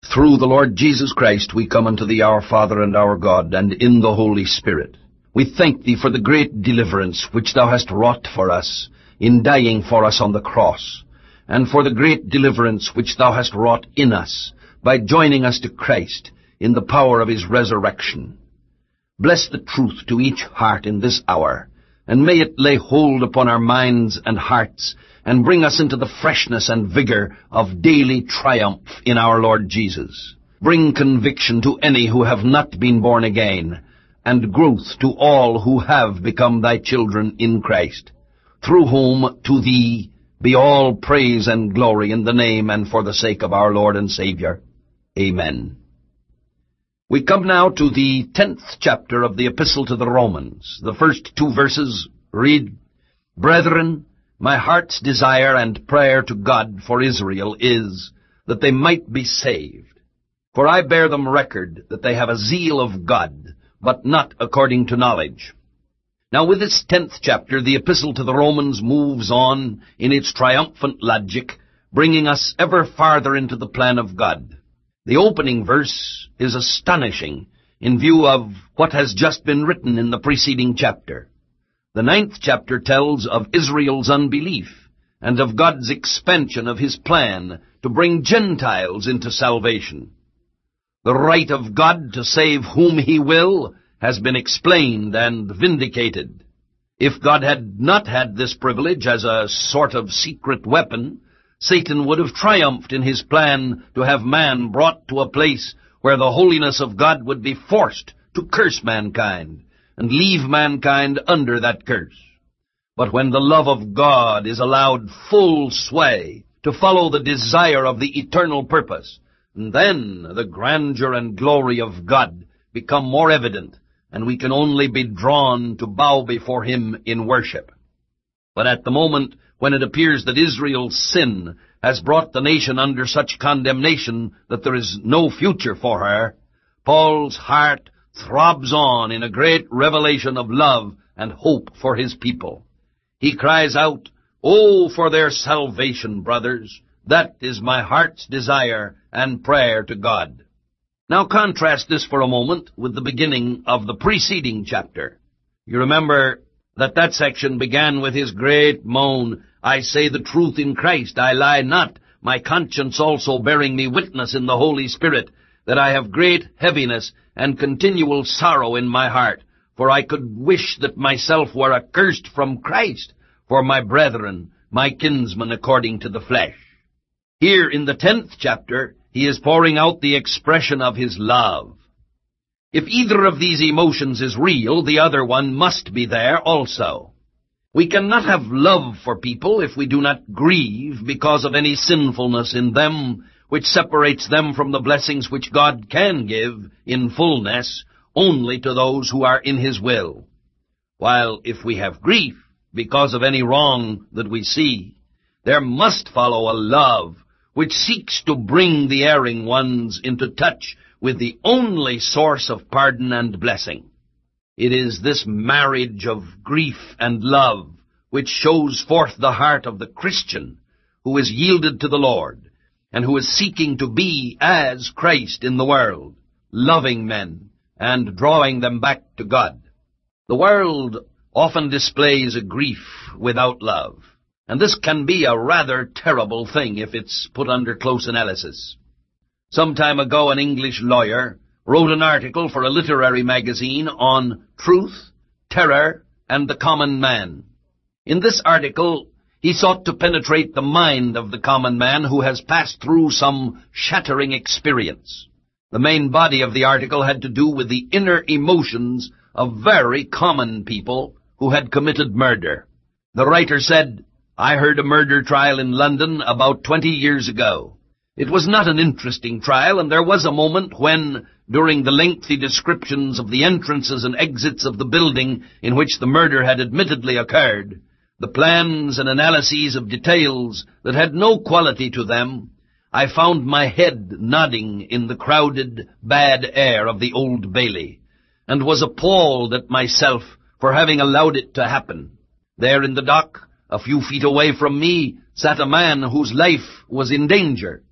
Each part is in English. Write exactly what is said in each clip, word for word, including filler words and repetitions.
Through the Lord Jesus Christ we come unto thee, our Father and our God, and in the Holy Spirit. We thank thee for the great deliverance which thou hast wrought for us in dying for us on the cross, and for the great deliverance which thou hast wrought in us by joining us to Christ in the power of his resurrection. Bless the truth to each heart in this hour, and may it lay hold upon our minds and hearts, and bring us into the freshness and vigor of daily triumph in our Lord Jesus. Bring conviction to any who have not been born again, and growth to all who have become thy children in Christ, through whom to thee be all praise and glory in the name and for the sake of our Lord and Savior. Amen. We come now to the tenth chapter of the Epistle to the Romans. The first two verses read, Brethren, my heart's desire and prayer to God for Israel is that they might be saved. For I bear them record that they have a zeal of God, but not according to knowledge. Now with this tenth chapter, the Epistle to the Romans moves on in its triumphant logic, bringing us ever farther into the plan of God. The opening verse is astonishing in view of what has just been written in the preceding chapter. The ninth chapter tells of Israel's unbelief and of God's expansion of his plan to bring Gentiles into salvation. The right of God to save whom he will has been explained and vindicated. If God had not had this privilege as a sort of secret weapon, Satan would have triumphed in his plan to have man brought to a place where the holiness of God would be forced to curse mankind and leave mankind under that curse. But when the love of God is allowed full sway to follow the desire of the eternal purpose, then the grandeur and glory of God become more evident, and we can only be drawn to bow before him in worship. But at the moment when it appears that Israel's sin has brought the nation under such condemnation that there is no future for her, Paul's heart throbs on in a great revelation of love and hope for his people. He cries out, Oh, for their salvation, brothers! That is my heart's desire and prayer to God. Now contrast this for a moment with the beginning of the preceding chapter. You remember that that section began with his great moan, I say the truth in Christ, I lie not, my conscience also bearing me witness in the Holy Spirit, that I have great heaviness and continual sorrow in my heart, for I could wish that myself were accursed from Christ for my brethren, my kinsmen according to the flesh. Here in the tenth chapter, he is pouring out the expression of his love. If either of these emotions is real, the other one must be there also. We cannot have love for people if we do not grieve because of any sinfulness in them which separates them from the blessings which God can give in fullness only to those who are in his will. While if we have grief because of any wrong that we see, there must follow a love which seeks to bring the erring ones into touch with the only source of pardon and blessing. It is this marriage of grief and love which shows forth the heart of the Christian who is yielded to the Lord and who is seeking to be as Christ in the world, loving men and drawing them back to God. The world often displays a grief without love, and this can be a rather terrible thing if it's put under close analysis. Some time ago, an English lawyer wrote an article for a literary magazine on truth, terror, and the common man. In this article, he sought to penetrate the mind of the common man who has passed through some shattering experience. The main body of the article had to do with the inner emotions of very common people who had committed murder. The writer said, I heard a murder trial in London about twenty years ago. It was not an interesting trial, and there was a moment when, during the lengthy descriptions of the entrances and exits of the building in which the murder had admittedly occurred, the plans and analyses of details that had no quality to them, I found my head nodding in the crowded, bad air of the Old Bailey, and was appalled at myself for having allowed it to happen. There in the dock, a few feet away from me, sat a man whose life was in danger.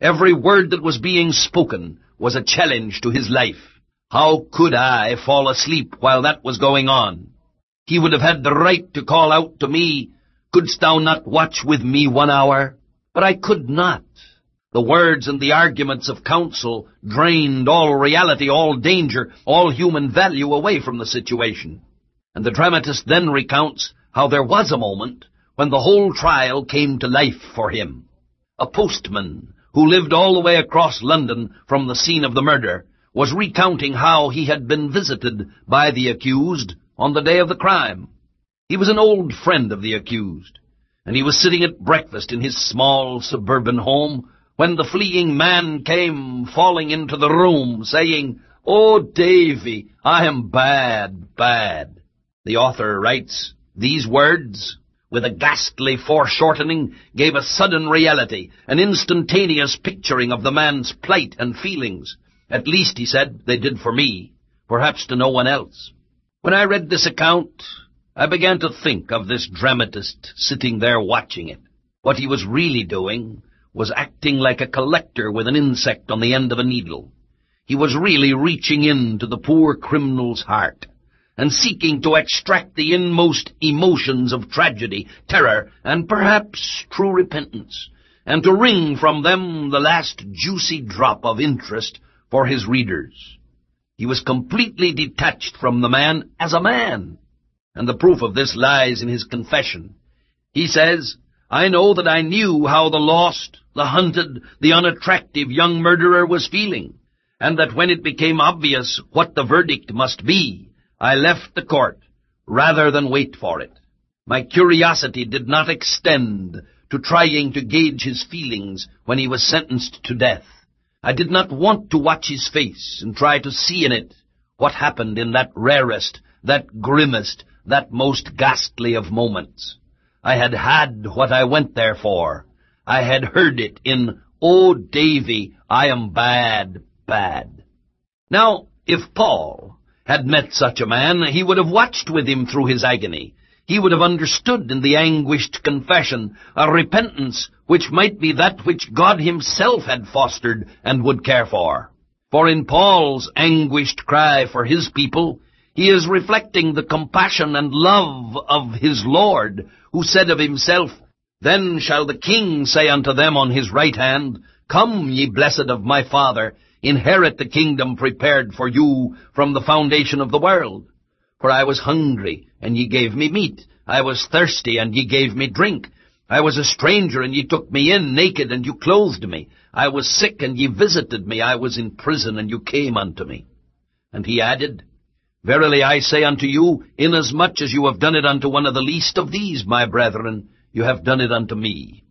Every word that was being spoken was a challenge to his life. How could I fall asleep while that was going on? He would have had the right to call out to me, "Couldst thou not watch with me one hour?" But I could not. The words and the arguments of counsel drained all reality, all danger, all human value away from the situation. And the dramatist then recounts how there was a moment when the whole trial came to life for him. A postman who lived all the way across London from the scene of the murder was recounting how he had been visited by the accused on the day of the crime. He was an old friend of the accused, and he was sitting at breakfast in his small suburban home when the fleeing man came falling into the room, saying, "Oh, Davy, I am bad, bad." The author writes, "These words, with a ghastly foreshortening, gave a sudden reality, an instantaneous picturing of the man's plight and feelings. At least," he said, "they did for me, perhaps to no one else." When I read this account, I began to think of this dramatist sitting there watching it. What he was really doing was acting like a collector with an insect on the end of a needle. He was really reaching into the poor criminal's heart and seeking to extract the inmost emotions of tragedy, terror, and perhaps true repentance, and to wring from them the last juicy drop of interest for his readers. He was completely detached from the man as a man, and the proof of this lies in his confession. He says, "I know that I knew how the lost, the hunted, the unattractive young murderer was feeling, and that when it became obvious what the verdict must be, I left the court rather than wait for it. My curiosity did not extend to trying to gauge his feelings when he was sentenced to death. I did not want to watch his face and try to see in it what happened in that rarest, that grimmest, that most ghastly of moments. I had had what I went there for. I had heard it in, 'Oh, Davy, I am bad, bad.'" Now, if Paul had met such a man, he would have watched with him through his agony. He would have understood in the anguished confession a repentance which might be that which God himself had fostered and would care for. For in Paul's anguished cry for his people, he is reflecting the compassion and love of his Lord, who said of himself, "Then shall the King say unto them on his right hand, Come, ye blessed of my Father, inherit the kingdom prepared for you from the foundation of the world. For I was hungry, and ye gave me meat. I was thirsty, and ye gave me drink. I was a stranger, and ye took me in, naked, and you clothed me. I was sick, and ye visited me. I was in prison, and you came unto me." And he added, "Verily I say unto you, inasmuch as you have done it unto one of the least of these, my brethren, you have done it unto me."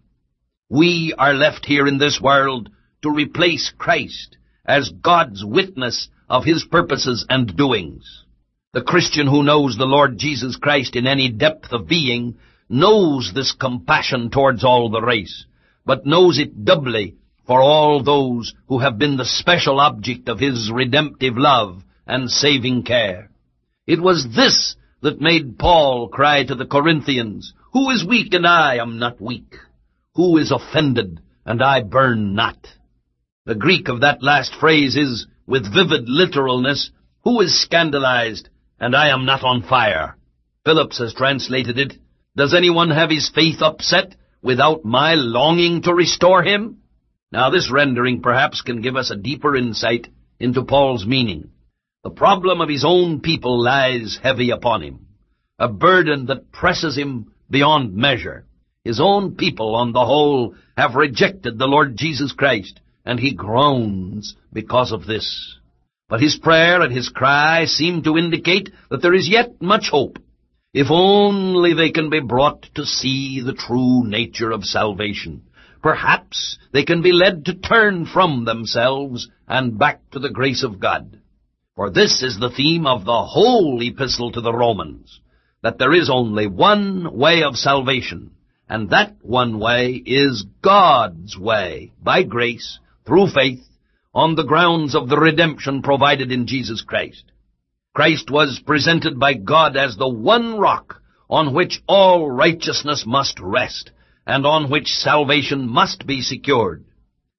We are left here in this world to replace Christ as God's witness of his purposes and doings. The Christian who knows the Lord Jesus Christ in any depth of being knows this compassion towards all the race, but knows it doubly for all those who have been the special object of his redemptive love and saving care. It was this that made Paul cry to the Corinthians, "Who is weak, and I am not weak? Who is offended, and I burn not?" The Greek of that last phrase is, with vivid literalness, "Who is scandalized, and I am not on fire?" Phillips has translated it, "Does anyone have his faith upset without my longing to restore him?" Now this rendering perhaps can give us a deeper insight into Paul's meaning. The problem of his own people lies heavy upon him, a burden that presses him beyond measure. His own people, on the whole, have rejected the Lord Jesus Christ, and he groans because of this. But his prayer and his cry seem to indicate that there is yet much hope, if only they can be brought to see the true nature of salvation. Perhaps they can be led to turn from themselves and back to the grace of God. For this is the theme of the whole epistle to the Romans, that there is only one way of salvation, and that one way is God's way, by grace, through faith, on the grounds of the redemption provided in Jesus Christ. Christ was presented by God as the one rock on which all righteousness must rest, and on which salvation must be secured.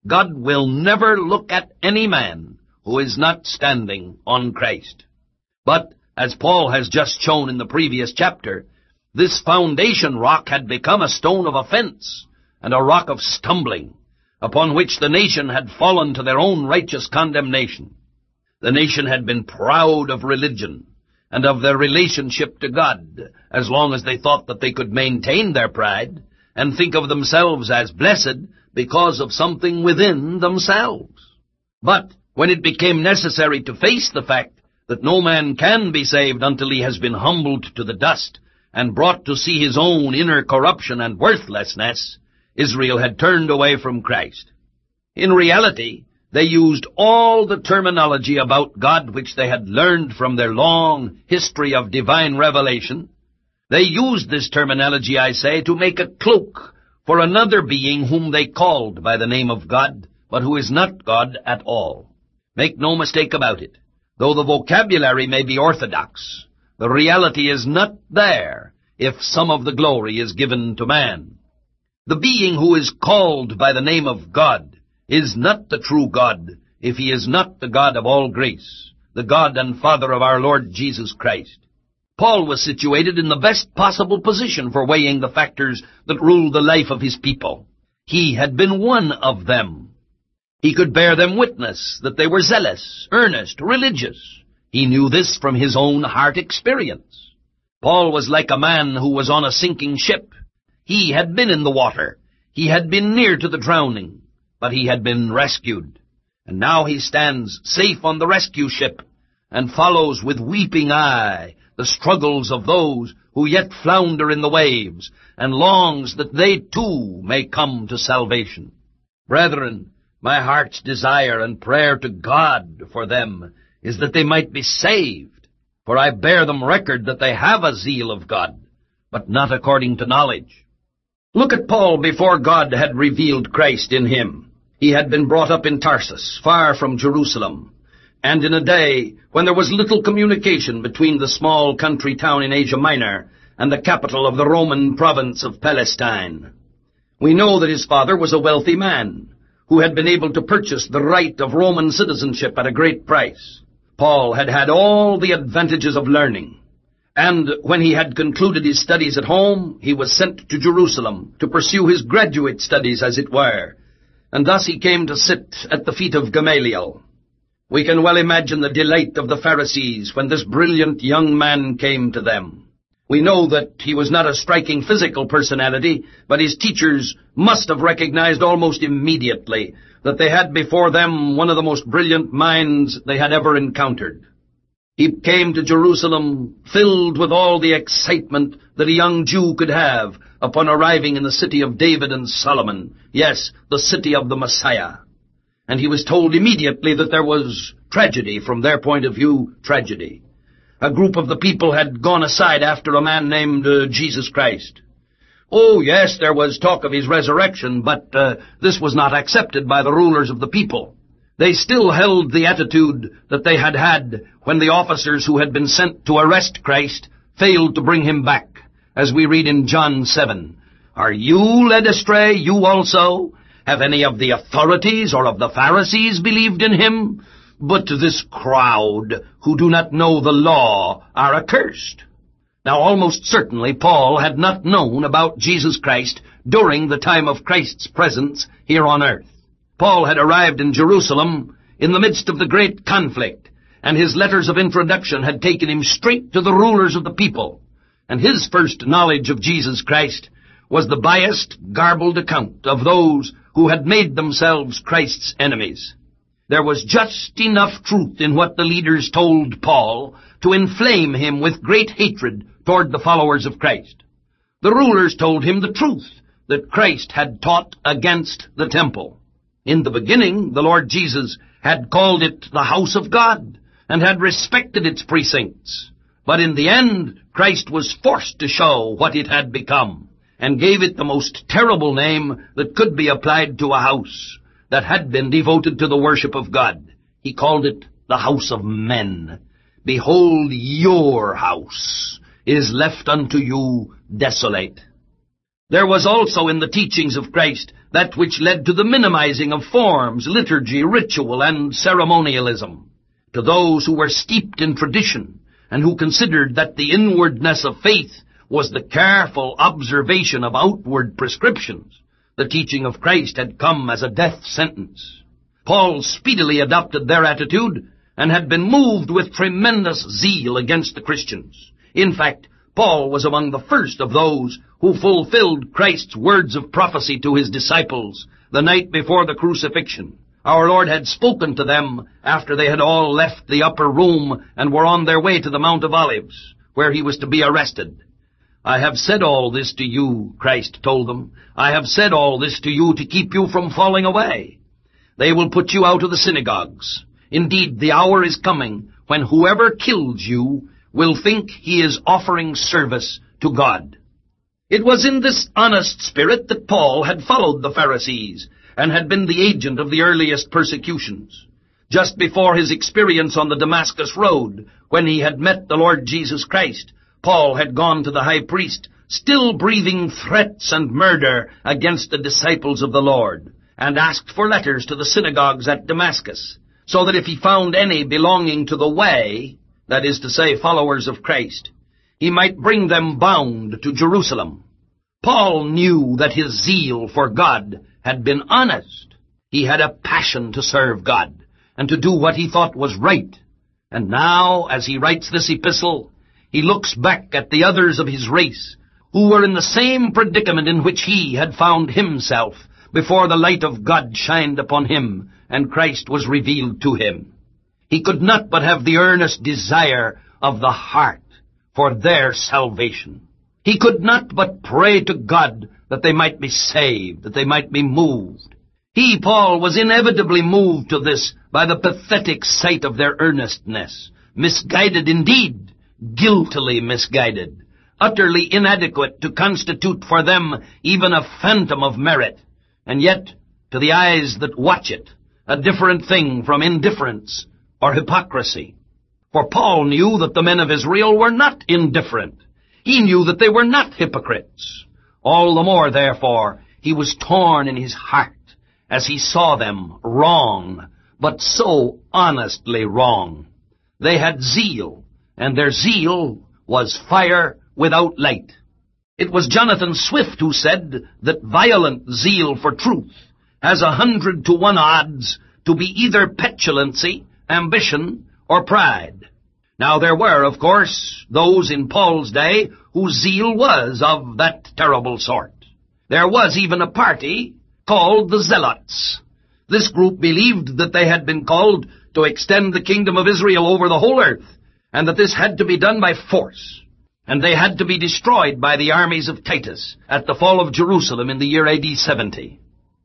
God will never look at any man who is not standing on Christ. But, as Paul has just shown in the previous chapter, this foundation rock had become a stone of offense and a rock of stumbling, upon which the nation had fallen to their own righteous condemnation. The nation had been proud of religion and of their relationship to God, as long as they thought that they could maintain their pride and think of themselves as blessed because of something within themselves. But when it became necessary to face the fact that no man can be saved until he has been humbled to the dust and brought to see his own inner corruption and worthlessness, Israel had turned away from Christ. In reality, they used all the terminology about God which they had learned from their long history of divine revelation. They used this terminology, I say, to make a cloak for another being whom they called by the name of God, but who is not God at all. Make no mistake about it. Though the vocabulary may be orthodox, the reality is not there if some of the glory is given to man. The being who is called by the name of God is not the true God if he is not the God of all grace, the God and Father of our Lord Jesus Christ. Paul was situated in the best possible position for weighing the factors that ruled the life of his people. He had been one of them. He could bear them witness that they were zealous, earnest, religious. He knew this from his own heart experience. Paul was like a man who was on a sinking ship. He had been in the water. He had been near to the drowning, but he had been rescued. And now he stands safe on the rescue ship and follows with weeping eye the struggles of those who yet flounder in the waves, and longs that they too may come to salvation. Brethren, my heart's desire and prayer to God for them is that they might be saved, for I bear them record that they have a zeal of God, but not according to knowledge. Look at Paul before God had revealed Christ in him. He had been brought up in Tarsus, far from Jerusalem, and in a day when there was little communication between the small country town in Asia Minor and the capital of the Roman province of Palestine. We know that his father was a wealthy man who had been able to purchase the right of Roman citizenship at a great price. Paul had had all the advantages of learning, and when he had concluded his studies at home, he was sent to Jerusalem to pursue his graduate studies, as it were, and thus he came to sit at the feet of Gamaliel. We can well imagine the delight of the Pharisees when this brilliant young man came to them. We know that he was not a striking physical personality, but his teachers must have recognized almost immediately that they had before them one of the most brilliant minds they had ever encountered. He came to Jerusalem filled with all the excitement that a young Jew could have upon arriving in the city of David and Solomon, yes, the city of the Messiah. And he was told immediately that there was tragedy, from their point of view, tragedy. A group of the people had gone aside after a man named uh, Jesus Christ. Oh, yes, there was talk of his resurrection, but uh, this was not accepted by the rulers of the people. They still held the attitude that they had had when the officers who had been sent to arrest Christ failed to bring him back, as we read in John seven. Are you led astray, you also? Have any of the authorities or of the Pharisees believed in him? But this crowd, who do not know the law, are accursed. Now, almost certainly Paul had not known about Jesus Christ during the time of Christ's presence here on earth. Paul had arrived in Jerusalem in the midst of the great conflict, and his letters of introduction had taken him straight to the rulers of the people. And his first knowledge of Jesus Christ was the biased, garbled account of those who had made themselves Christ's enemies. There was just enough truth in what the leaders told Paul to inflame him with great hatred toward the followers of Christ. The rulers told him the truth that Christ had taught against the temple. In the beginning, the Lord Jesus had called it the house of God and had respected its precincts. But in the end, Christ was forced to show what it had become, and gave it the most terrible name that could be applied to a house that had been devoted to the worship of God. He called it the house of men. Behold, your house is left unto you desolate. There was also in the teachings of Christ that which led to the minimizing of forms, liturgy, ritual, and ceremonialism. To those who were steeped in tradition, and who considered that the inwardness of faith was the careful observation of outward prescriptions, the teaching of Christ had come as a death sentence. Paul speedily adopted their attitude, and had been moved with tremendous zeal against the Christians. In fact, Paul was among the first of those who fulfilled Christ's words of prophecy to his disciples the night before the crucifixion. Our Lord had spoken to them after they had all left the upper room and were on their way to the Mount of Olives, where he was to be arrested. I have said all this to you, Christ told them. I have said all this to you to keep you from falling away. They will put you out of the synagogues. Indeed, the hour is coming when whoever kills you will think he is offering service to God. It was in this honest spirit that Paul had followed the Pharisees and had been the agent of the earliest persecutions. Just before his experience on the Damascus road, when he had met the Lord Jesus Christ, Paul had gone to the high priest, still breathing threats and murder against the disciples of the Lord, and asked for letters to the synagogues at Damascus, so that if he found any belonging to the way, that is to say, followers of Christ, he might bring them bound to Jerusalem. Paul knew that his zeal for God had been honest. He had a passion to serve God and to do what he thought was right. And now, as he writes this epistle, he looks back at the others of his race who were in the same predicament in which he had found himself before the light of God shined upon him and Christ was revealed to him. He could not but have the earnest desire of the heart for their salvation. He could not but pray to God that they might be saved, that they might be moved. He, Paul, was inevitably moved to this by the pathetic sight of their earnestness, misguided indeed, guiltily misguided, utterly inadequate to constitute for them even a phantom of merit, and yet, to the eyes that watch it, a different thing from indifference or hypocrisy. For Paul knew that the men of Israel were not indifferent. He knew that they were not hypocrites. All the more, therefore, he was torn in his heart as he saw them wrong, but so honestly wrong. They had zeal, and their zeal was fire without light. It was Jonathan Swift who said that violent zeal for truth has a hundred to one odds to be either petulancy, ambition, or pride. Now there were, of course, those in Paul's day whose zeal was of that terrible sort. There was even a party called the Zealots. This group believed that they had been called to extend the kingdom of Israel over the whole earth, and that this had to be done by force, and they had to be destroyed by the armies of Titus at the fall of Jerusalem in the year A D seventy.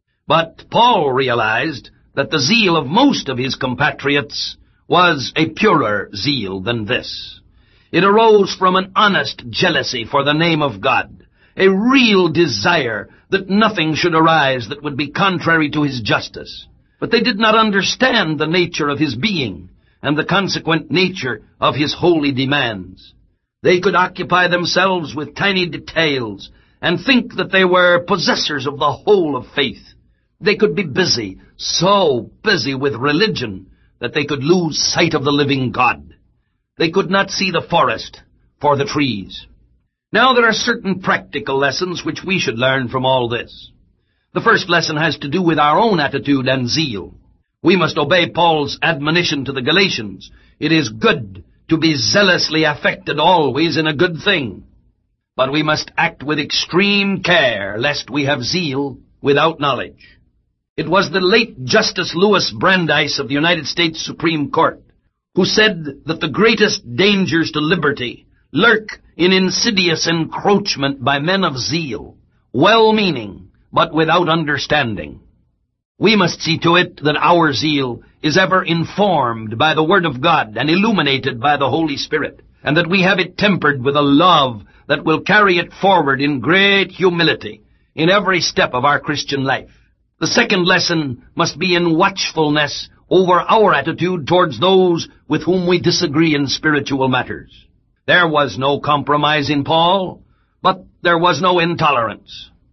But Paul realized that the zeal of most of his compatriots was a purer zeal than this. It arose from an honest jealousy for the name of God, a real desire that nothing should arise that would be contrary to his justice. But they did not understand the nature of his being and the consequent nature of his holy demands. They could occupy themselves with tiny details and think that they were possessors of the whole of faith. They could be busy, so busy with religion, that they could lose sight of the living God. They could not see the forest for the trees. Now there are certain practical lessons which we should learn from all this. The first lesson has to do with our own attitude and zeal. We must obey Paul's admonition to the Galatians. It is good to be zealously affected always in a good thing. But we must act with extreme care, lest we have zeal without knowledge. It was the late Justice Louis Brandeis of the United States Supreme Court who said that the greatest dangers to liberty lurk in insidious encroachment by men of zeal, well-meaning, but without understanding. We must see to it that our zeal is ever informed by the Word of God and illuminated by the Holy Spirit, and that we have it tempered with a love that will carry it forward in great humility in every step of our Christian life. The second lesson must be in watchfulness over our attitude towards those with whom we disagree in spiritual matters. There was no compromise in Paul, but there was no intolerance.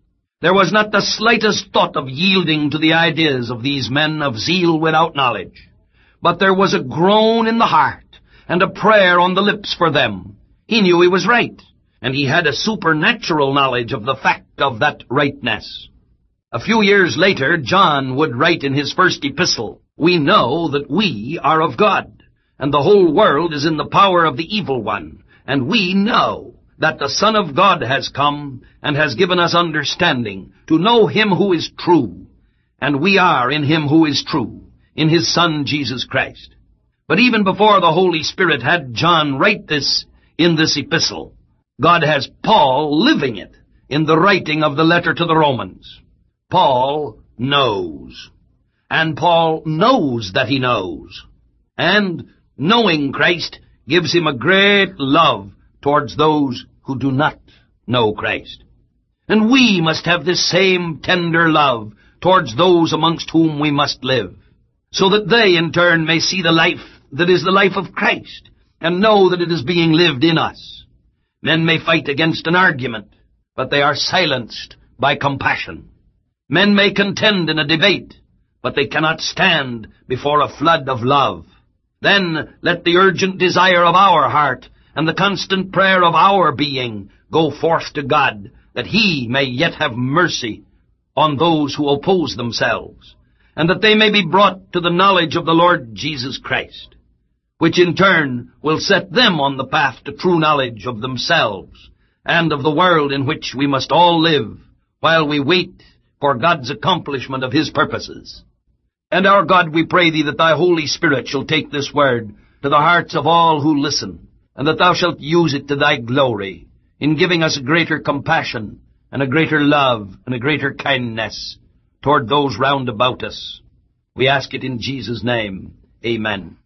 There was not the slightest thought of yielding to the ideas of these men of zeal without knowledge. But there was a groan in the heart and a prayer on the lips for them. He knew he was right, and he had a supernatural knowledge of the fact of that rightness. A few years later, John would write in his first epistle, "We know that we are of God, and the whole world is in the power of the evil one, and we know that the Son of God has come and has given us understanding to know him who is true, and we are in him who is true, in his Son Jesus Christ." But even before the Holy Spirit had John write this in this epistle, God has Paul living it in the writing of the letter to the Romans. Paul knows. And Paul knows that he knows. And knowing Christ gives him a great love towards those who do not know Christ. And we must have this same tender love towards those amongst whom we must live, so that they in turn may see the life that is the life of Christ, and know that it is being lived in us. Men may fight against an argument, but they are silenced by compassion. Men may contend in a debate, but they cannot stand before a flood of love. Then let the urgent desire of our heart and the constant prayer of our being go forth to God, that he may yet have mercy on those who oppose themselves, and that they may be brought to the knowledge of the Lord Jesus Christ, which in turn will set them on the path to true knowledge of themselves and of the world in which we must all live while we wait for God's accomplishment of his purposes. And our God, we pray thee that thy Holy Spirit shall take this word to the hearts of all who listen, and that thou shalt use it to thy glory, in giving us a greater compassion, and a greater love, and a greater kindness toward those round about us. We ask it in Jesus' name. Amen.